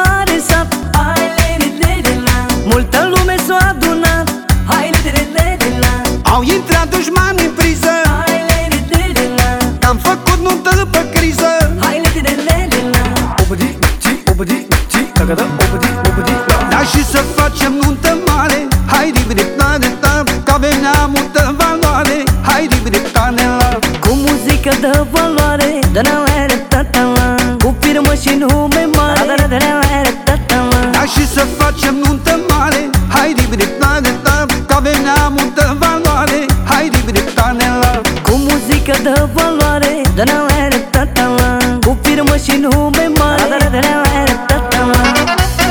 mare sat. Hai le-le-le-le-la, multă lume s-a adunat. Hai le-le-le-le-le-la, au intrat dușmani în priză. hai le-le-le-le-la, Am făcut nuntă pe criză. hai le-le-le-le-la. Obădi, ci, obădi, ci, tagada, obădi, obădi, da. Da, și să facem nuntă mare. Hai ribritane ta, că avem multă valoare. Hai ribritane la. Cu muzică de valoare, dă-ne-le-le-ta-ta-la, cu firmă și număr